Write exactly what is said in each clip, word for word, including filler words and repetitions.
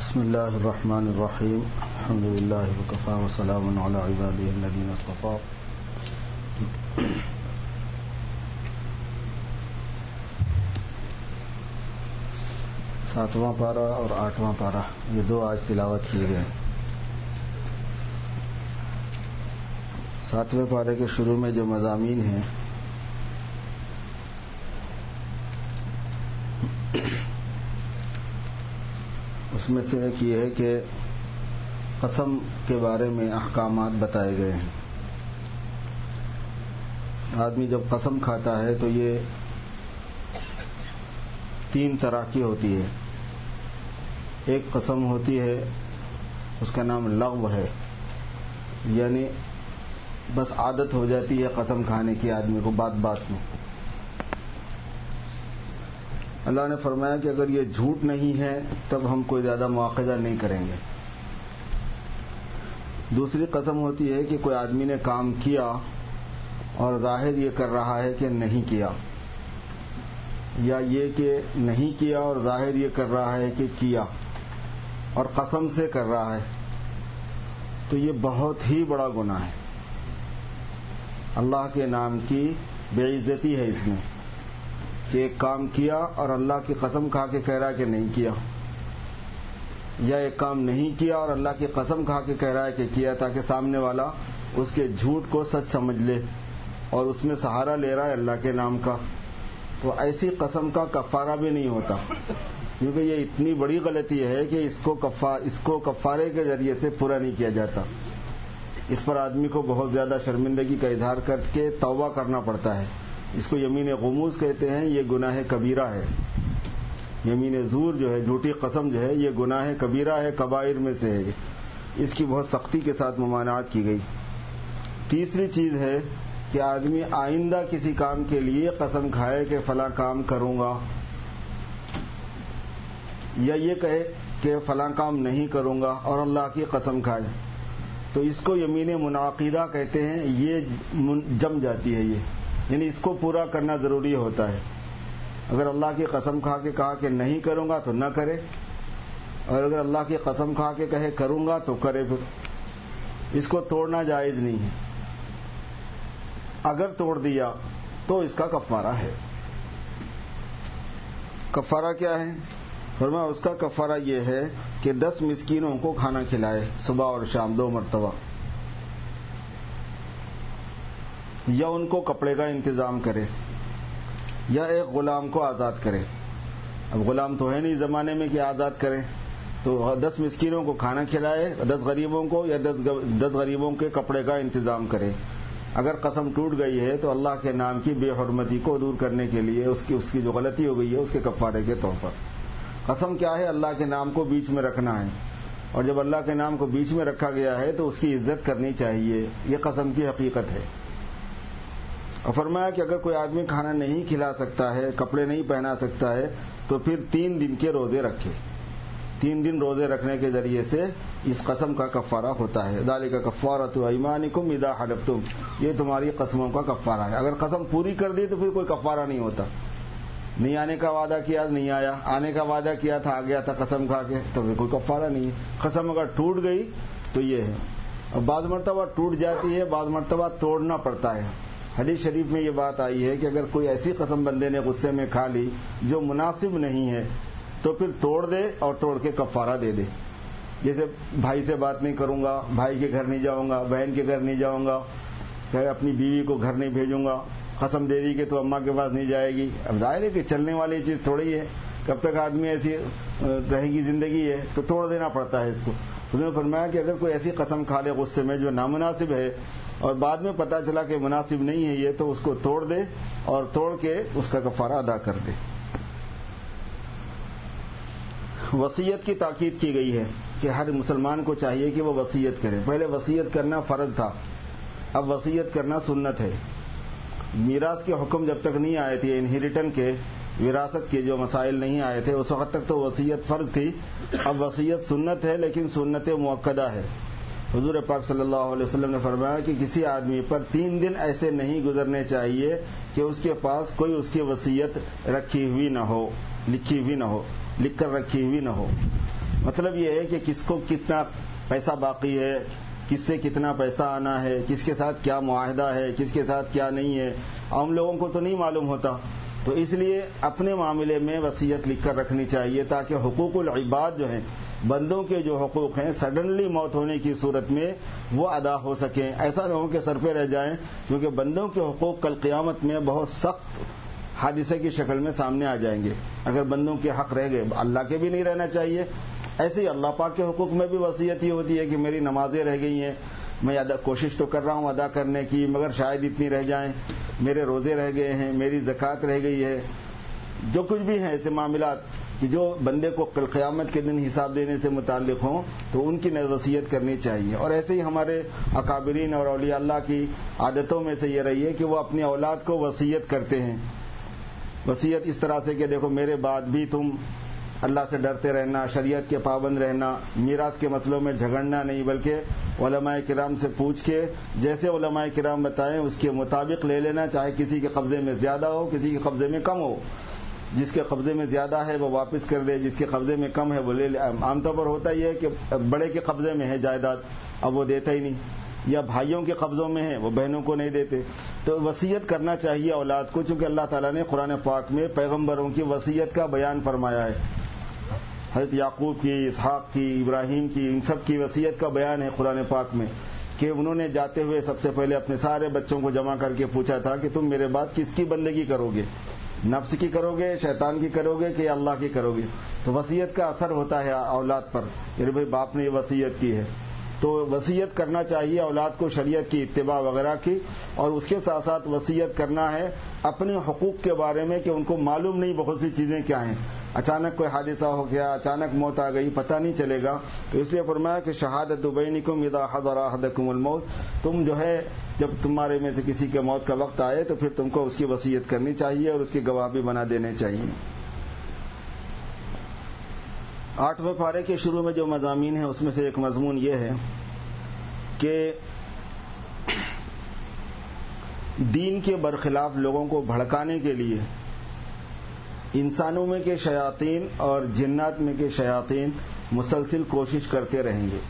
بسم اللہ الرحمن الرحیم الحمد للہ وکفی وسلام علی عبادہ الذین اصطفی. ساتواں پارہ اور آٹھواں پارہ یہ دو آج تلاوت کیے گئے. ساتویں پارے کے شروع میں جو مضامین ہیں اس میں سے ایک یہ ہے کہ قسم کے بارے میں احکامات بتائے گئے ہیں. آدمی جب قسم کھاتا ہے تو یہ تین طرح کی ہوتی ہے. ایک قسم ہوتی ہے اس کا نام لغو ہے، یعنی بس عادت ہو جاتی ہے قسم کھانے کی آدمی کو بات بات میں. اللہ نے فرمایا کہ اگر یہ جھوٹ نہیں ہے تب ہم کوئی زیادہ مواخذہ نہیں کریں گے. دوسری قسم ہوتی ہے کہ کوئی آدمی نے کام کیا اور ظاہر یہ کر رہا ہے کہ نہیں کیا، یا یہ کہ نہیں کیا اور ظاہر یہ کر رہا ہے کہ کیا اور قسم سے کر رہا ہے، تو یہ بہت ہی بڑا گناہ ہے. اللہ کے نام کی بے عزتی ہے اس میں کہ ایک کام کیا اور اللہ کی قسم کھا کے کہہ رہا ہے کہ نہیں کیا، یا ایک کام نہیں کیا اور اللہ کی قسم کھا کے کہہ رہا ہے کہ کیا، تاکہ سامنے والا اس کے جھوٹ کو سچ سمجھ لے اور اس میں سہارا لے رہا ہے اللہ کے نام کا. تو ایسی قسم کا کفارہ بھی نہیں ہوتا، کیونکہ یہ اتنی بڑی غلطی ہے کہ اس کو کفار اس کو کفارے کے ذریعے سے پورا نہیں کیا جاتا. اس پر آدمی کو بہت زیادہ شرمندگی کا اظہار کر کے توبہ کرنا پڑتا ہے. اس کو یمین غموس کہتے ہیں. یہ گناہ کبیرہ ہے. یمین زور جو ہے، جھوٹی قسم جو ہے، یہ گناہ کبیرہ ہے، کبائر میں سے ہے. اس کی بہت سختی کے ساتھ ممانعت کی گئی. تیسری چیز ہے کہ آدمی آئندہ کسی کام کے لیے قسم کھائے کہ فلاں کام کروں گا، یا یہ کہے کہ فلاں کام نہیں کروں گا اور اللہ کی قسم کھائے، تو اس کو یمین منعقدہ کہتے ہیں. یہ جم جاتی ہے، یہ یعنی اس کو پورا کرنا ضروری ہوتا ہے. اگر اللہ کی قسم کھا کے کہا کہ نہیں کروں گا تو نہ کرے، اور اگر اللہ کی قسم کھا کے کہے کروں گا تو کرے. پھر اس کو توڑنا جائز نہیں ہے. اگر توڑ دیا تو اس کا کفارہ ہے. کفارہ کیا ہے؟ فرمایا اس کا کفارہ یہ ہے کہ دس مسکینوں کو کھانا کھلائے صبح اور شام دو مرتبہ، یا ان کو کپڑے کا انتظام کرے، یا ایک غلام کو آزاد کرے. اب غلام تو ہے نہیں زمانے میں کہ آزاد کرے، تو دس مسکینوں کو کھانا کھلائے، دس غریبوں کو یا دس دس غریبوں کے کپڑے کا انتظام کرے. اگر قسم ٹوٹ گئی ہے تو اللہ کے نام کی بے حرمتی کو دور کرنے کے لیے اس کی اس کی جو غلطی ہو گئی ہے اس کے کفارے کے طور پر. قسم کیا ہے؟ اللہ کے نام کو بیچ میں رکھنا ہے، اور جب اللہ کے نام کو بیچ میں رکھا گیا ہے تو اس کی عزت کرنی چاہیے. یہ قسم کی حقیقت ہے. اور فرمایا کہ اگر کوئی آدمی کھانا نہیں کھلا سکتا ہے، کپڑے نہیں پہنا سکتا ہے، تو پھر تین دن کے روزے رکھے. تین دن روزے رکھنے کے ذریعے سے اس قسم کا کفارہ ہوتا ہے. ذالک کفارۃ ایمانکم اذا حلفتم، یہ تمہاری قسموں کا کفارہ ہے. اگر قسم پوری کر دی تو پھر کوئی کفارہ نہیں ہوتا. نہیں آنے کا وعدہ کیا نہیں آیا، آنے کا وعدہ کیا تھا آ گیا تھا قسم کھا کے، تو پھر کوئی کفارہ نہیں ہے. قسم اگر ٹوٹ گئی تو یہ ہے. اور بعض مرتبہ ٹوٹ جاتی ہے، بعض مرتبہ توڑنا پڑتا ہے. حدیث شریف میں یہ بات آئی ہے کہ اگر کوئی ایسی قسم بندے نے غصے میں کھا لی جو مناسب نہیں ہے تو پھر توڑ دے اور توڑ کے کفارہ دے دے. جیسے بھائی سے بات نہیں کروں گا، بھائی کے گھر نہیں جاؤں گا، بہن کے گھر نہیں جاؤں گا، اپنی بیوی کو گھر نہیں بھیجوں گا. قسم دے دی کہ تو اماں کے پاس نہیں جائے گی. اب ظاہر ہے کہ چلنے والی چیز تھوڑی ہے، کب تک آدمی ایسی رہے گی زندگی ہے، تو توڑ دینا پڑتا ہے اس کو. اس نے فرمایا کہ اگر کوئی ایسی قسم کھا لے غصے میں جو نامناسب ہے اور بعد میں پتہ چلا کہ مناسب نہیں ہے یہ، تو اس کو توڑ دے اور توڑ کے اس کا کفارہ ادا کر دے. وصیت کی تاکید کی گئی ہے کہ ہر مسلمان کو چاہیے کہ وہ وصیت کرے. پہلے وصیت کرنا فرض تھا، اب وصیت کرنا سنت ہے. میراث کے حکم جب تک نہیں آئے تھے، انہیریٹن کے وراثت کے جو مسائل نہیں آئے تھے، اس وقت تک تو وصیت فرض تھی. اب وصیت سنت ہے، لیکن سنت مؤکدہ ہے. حضور پاک صلی اللہ علیہ وسلم نے فرمایا کہ کسی آدمی پر تین دن ایسے نہیں گزرنے چاہیے کہ اس کے پاس کوئی اس کی وصیت رکھی ہوئی نہ ہو، لکھی ہوئی نہ ہو، لکھ کر رکھی ہوئی نہ ہو. مطلب یہ ہے کہ کس کو کتنا پیسہ باقی ہے، کس سے کتنا پیسہ آنا ہے، کس کے ساتھ کیا معاہدہ ہے، کس کے ساتھ کیا نہیں ہے، عام لوگوں کو تو نہیں معلوم ہوتا. تو اس لیے اپنے معاملے میں وصیت لکھ کر رکھنی چاہیے تاکہ حقوق العباد جو ہیں، بندوں کے جو حقوق ہیں، سڈنلی موت ہونے کی صورت میں وہ ادا ہو سکیں. ایسا نہ ہو کہ سر پہ رہ جائیں، کیونکہ بندوں کے حقوق کل قیامت میں بہت سخت حادثے کی شکل میں سامنے آ جائیں گے. اگر بندوں کے حق رہ گئے، اللہ کے بھی نہیں رہنا چاہیے. ایسے ہی اللہ پاک کے حقوق میں بھی وصیت یہ ہوتی ہے کہ میری نمازیں رہ گئی ہیں، میں ادا کوشش تو کر رہا ہوں ادا کرنے کی، مگر شاید اتنی رہ جائیں. میرے روزے رہ گئے ہیں، میری زکوٰۃ رہ گئی ہے. جو کچھ بھی ہیں ایسے معاملات کہ جو بندے کو کل قیامت کے دن حساب دینے سے متعلق ہوں، تو ان کی وصیت کرنی چاہیے. اور ایسے ہی ہمارے اکابرین اور اولیاء اللہ کی عادتوں میں سے یہ رہی ہے کہ وہ اپنی اولاد کو وصیت کرتے ہیں. وصیت اس طرح سے کہ دیکھو میرے بعد بھی تم اللہ سے ڈرتے رہنا، شریعت کے پابند رہنا، میراث کے مسئلوں میں جھگڑنا نہیں، بلکہ علماء کرام سے پوچھ کے جیسے علماء کرام بتائیں اس کے مطابق لے لینا، چاہے کسی کے قبضے میں زیادہ ہو، کسی کے قبضے میں کم ہو. جس کے قبضے میں زیادہ ہے وہ واپس کر دے، جس کے قبضے میں کم ہے وہ لے لے. عام طور پر ہوتا یہ ہے کہ بڑے کے قبضے میں ہے جائیداد، اب وہ دیتا ہی نہیں، یا بھائیوں کے قبضوں میں ہے وہ بہنوں کو نہیں دیتے. تو وصیت کرنا چاہیے اولاد کو، چونکہ اللہ تعالیٰ نے قرآن پاک میں پیغمبروں کی وصیت کا بیان فرمایا ہے. حضرت یعقوب کی، اسحاق کی، ابراہیم کی، ان سب کی وصیت کا بیان ہے قرآن پاک میں کہ انہوں نے جاتے ہوئے سب سے پہلے اپنے سارے بچوں کو جمع کر کے پوچھا تھا کہ تم میرے بعد کس کی بندگی کرو گے، نفس کی کرو گے، شیطان کی کرو گے کہ اللہ کی کرو گے. تو وصیت کا اثر ہوتا ہے اولاد پر، یعنی بھائی باپ نے یہ وصیت کی ہے. تو وصیت کرنا چاہیے اولاد کو شریعت کی اتباع وغیرہ کی، اور اس کے ساتھ ساتھ وصیت کرنا ہے اپنے حقوق کے بارے میں کہ ان کو معلوم نہیں بہت سی چیزیں کیا ہیں. اچانک کوئی حادثہ ہو گیا، اچانک موت آ گئی، پتہ نہیں چلے گا. تو اس لیے فرمایا کہ شہادت بینکم اذا حضر احدکم الموت، تم جو ہے جب تمہارے میں سے کسی کے موت کا وقت آئے تو پھر تم کو اس کی وصیت کرنی چاہیے اور اس کی گواہ بھی بنا دینے چاہیے. آٹھویں پارے کے شروع میں جو مضامین ہیں اس میں سے ایک مضمون یہ ہے کہ دین کے برخلاف لوگوں کو بھڑکانے کے لیے انسانوں میں کے شیاطین اور جنات میں کے شیاطین مسلسل کوشش کرتے رہیں گے.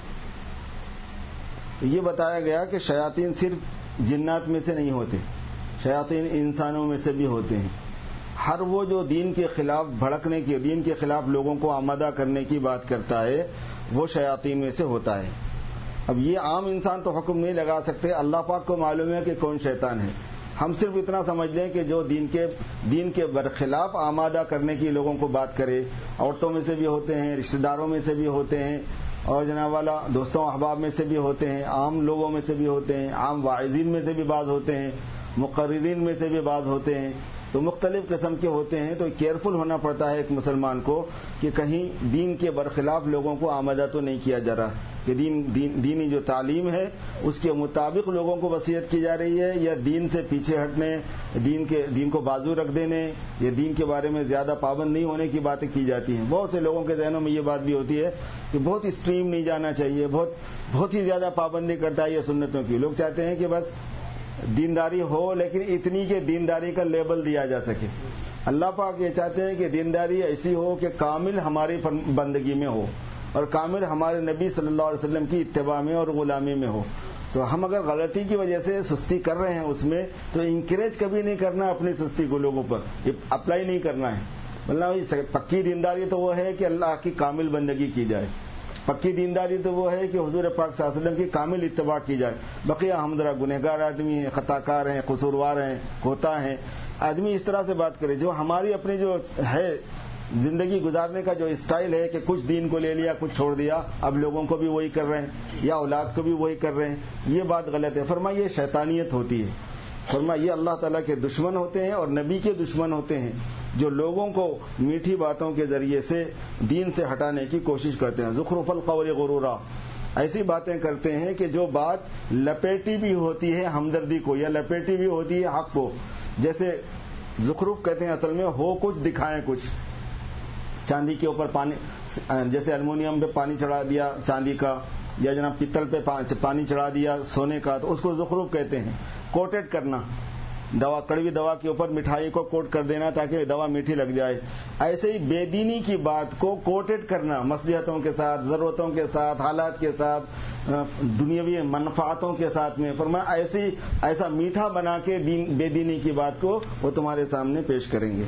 یہ بتایا گیا کہ شیاطین صرف جنات میں سے نہیں ہوتے، شیاطین انسانوں میں سے بھی ہوتے ہیں. ہر وہ جو دین کے خلاف بھڑکنے کی، دین کے خلاف لوگوں کو آمادہ کرنے کی بات کرتا ہے وہ شیاطین میں سے ہوتا ہے. اب یہ عام انسان تو حکم نہیں لگا سکتے، اللہ پاک کو معلوم ہے کہ کون شیطان ہے. ہم صرف اتنا سمجھ لیں کہ جو دین کے دین کے برخلاف آمادہ کرنے کی لوگوں کو بات کرے، عورتوں میں سے بھی ہوتے ہیں، رشتہ داروں میں سے بھی ہوتے ہیں، اور جناب والا دوستوں احباب میں سے بھی ہوتے ہیں، عام لوگوں میں سے بھی ہوتے ہیں، عام واعظین میں سے بھی بعض ہوتے ہیں، مقررین میں سے بھی بعض ہوتے ہیں. تو مختلف قسم کے ہوتے ہیں. تو کیئرفل ہونا پڑتا ہے ایک مسلمان کو کہ کہیں دین کے برخلاف لوگوں کو آمادہ تو نہیں کیا جا رہا، کہ دین, دین دینی جو تعلیم ہے اس کے مطابق لوگوں کو وصیت کی جا رہی ہے، یا دین سے پیچھے ہٹنے، دین کے دین کو بازو رکھ دینے، یا دین کے بارے میں زیادہ پابند نہیں ہونے کی باتیں کی جاتی ہیں. بہت سے لوگوں کے ذہنوں میں یہ بات بھی ہوتی ہے کہ بہت اسٹریم نہیں جانا چاہیے، بہت بہت ہی زیادہ پابندی کرتا ہے یہ سنتوں کی. لوگ چاہتے ہیں کہ بس دینداری ہو لیکن اتنی کہ دینداری کا لیبل دیا جا سکے. اللہ پاک یہ چاہتے ہیں کہ دینداری ایسی ہو کہ کامل ہماری بندگی میں ہو اور کامل ہمارے نبی صلی اللہ علیہ وسلم کی اتباع میں اور غلامی میں ہو. تو ہم اگر غلطی کی وجہ سے سستی کر رہے ہیں اس میں تو انکریج کبھی نہیں کرنا اپنی سستی کو لوگوں پر، یہ اپلائی نہیں کرنا ہے. مطلب پکی دینداری تو وہ ہے کہ اللہ کی کامل بندگی کی جائے، پکی دینداری تو وہ ہے کہ حضور پاک صلی اللہ علیہ وسلم کی کامل اتباع کی جائے. بقیہ ہم ذرا گنہگار آدمی ہیں، خطا کار ہیں، قصوروار ہیں، کوتا ہیں. آدمی اس طرح سے بات کرے جو ہماری اپنی جو ہے زندگی گزارنے کا جو اسٹائل ہے کہ کچھ دین کو لے لیا کچھ چھوڑ دیا، اب لوگوں کو بھی وہی کر رہے ہیں یا اولاد کو بھی وہی کر رہے ہیں، یہ بات غلط ہے. فرمایا یہ شیطانیت ہوتی ہے. فرمایا یہ اللہ تعالیٰ کے دشمن ہوتے ہیں اور نبی کے دشمن ہوتے ہیں جو لوگوں کو میٹھی باتوں کے ذریعے سے دین سے ہٹانے کی کوشش کرتے ہیں. زخرف القول غرورا، ایسی باتیں کرتے ہیں کہ جو بات لپیٹی بھی ہوتی ہے ہمدردی کو یا لپیٹی بھی ہوتی ہے حق کو. جیسے زخرف کہتے ہیں اصل میں ہو کچھ دکھائیں کچھ. چاندی کے اوپر پانی، جیسے المونیم پہ پانی چڑھا دیا چاندی کا، یا جناب پتل پہ پانی چڑھا دیا سونے کا، تو اس کو زخرف کہتے ہیں. کوٹیڈ کرنا، دوا کڑوی دوا کے اوپر مٹھائی کو کوٹ کر دینا تاکہ دوا میٹھی لگ جائے. ایسے ہی بے دینی کی بات کو کوٹڈ کرنا مصلحتوں کے ساتھ, ضرورتوں کے ساتھ, حالات کے ساتھ, دنیاوی منفعتوں کے ساتھ میں فرمایا ایسی ایسا میٹھا بنا کے دین بے دینی کی بات کو وہ تمہارے سامنے پیش کریں گے.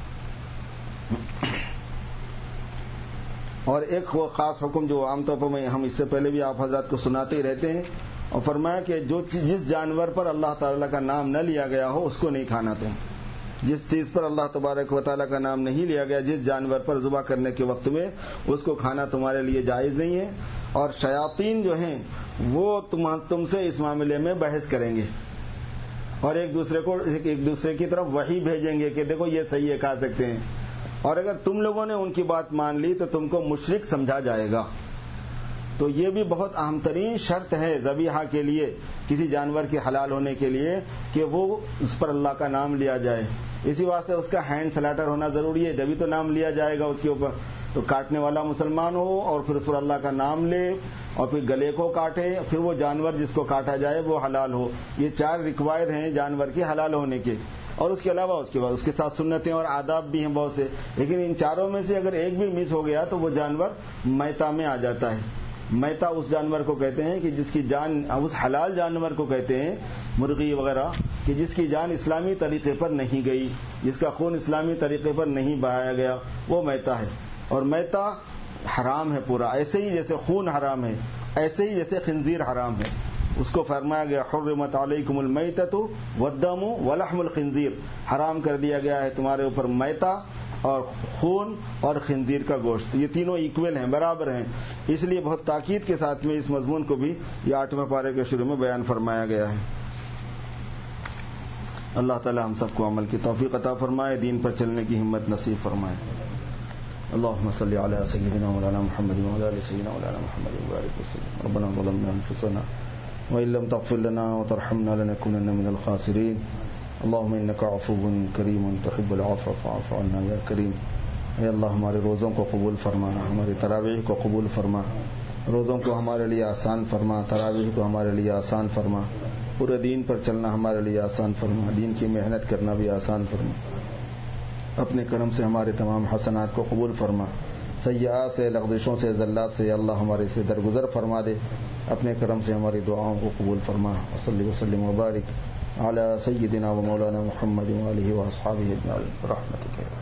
اور ایک وہ خاص حکم جو عام طور پر ہم اس سے پہلے بھی آپ حضرات کو سناتے ہی رہتے ہیں, اور فرمایا کہ جو جس جانور پر اللہ تعالیٰ کا نام نہ لیا گیا ہو اس کو نہیں کھانا تم. جس چیز پر اللہ تبارک و تعالیٰ کا نام نہیں لیا گیا, جس جانور پر ذبح کرنے کے وقت میں, اس کو کھانا تمہارے لیے جائز نہیں ہے. اور شیاطین جو ہیں وہ تم تم سے اس معاملے میں بحث کریں گے اور ایک دوسرے کو ایک دوسرے کی طرف وحی بھیجیں گے کہ دیکھو یہ صحیح ہے, کھا سکتے ہیں. اور اگر تم لوگوں نے ان کی بات مان لی تو تم کو مشرک سمجھا جائے گا. تو یہ بھی بہت اہم ترین شرط ہے ذبیحہ کے لیے, کسی جانور کے حلال ہونے کے لیے, کہ وہ اس پر اللہ کا نام لیا جائے. اسی واسطے اس کا ہینڈ سلیٹر ہونا ضروری ہے, جبھی تو نام لیا جائے گا اس کے اوپر. تو کاٹنے والا مسلمان ہو اور پھر اس پر اللہ کا نام لے اور پھر گلے کو کاٹے, پھر وہ جانور جس کو کاٹا جائے وہ حلال ہو. یہ چار ریکوائر ہیں جانور کے حلال ہونے کے. اور اس کے علاوہ اس کے بعد اس کے ساتھ سنتیں اور آداب بھی ہیں بہت سے, لیکن ان چاروں میں سے اگر ایک بھی مس ہو گیا تو وہ جانور میتا میں آ جاتا ہے. میتا اس جانور کو کہتے ہیں کہ جس کی جان, اس حلال جانور کو کہتے ہیں مرغی وغیرہ, کہ جس کی جان اسلامی طریقے پر نہیں گئی, جس کا خون اسلامی طریقے پر نہیں بہایا گیا, وہ میتا ہے. اور میتا حرام ہے پورا, ایسے ہی جیسے خون حرام ہے, ایسے ہی جیسے خنزیر حرام ہے. اس کو فرمایا گیا حرمت علیکم المیتۃ والدم ولحم الخنزیر, حرام کر دیا گیا ہے تمہارے اوپر میتا اور خون اور خنزیر کا گوشت. یہ تینوں ایکول ہیں, برابر ہیں. اس لیے بہت تاکید کے ساتھ میں اس مضمون کو بھی یہ آٹھویں پارے کے شروع میں بیان فرمایا گیا ہے. اللہ تعالی ہم سب کو عمل کی توفیق عطا فرمائے, دین پر چلنے کی ہمت نصیب فرمائے. اللهم صل على سيدنا مولانا محمد وعلى ال سيدنا مولانا محمد وبارك وسلم. ربنا ظلمنا انفسنا وان لم تغفر لنا وترحمنا لنكونن من الخاسرين. اللهم انك عفو کریم تحب العفو فاعف عنا یا کریم. اے اللہ ہمارے روزوں کو قبول فرما, ہماری تراویح کو قبول فرما, روزوں کو ہمارے لیے آسان فرما, تراویح کو ہمارے لیے آسان فرما, پورے دین پر چلنا ہمارے لیے آسان فرما, دین کی محنت کرنا بھی آسان فرما. اپنے کرم سے ہمارے تمام حسنات کو قبول فرما, سیئات سے, لغزشوں سے, زلات سے یا اللہ ہمارے سے درگزر فرما دے. اپنے کرم سے ہماری دعاؤں کو قبول فرما. وصلی وسلم وبارک علی سیدنا و مولانا محمد وآلہ واصحابہ اجمعین برحمتک.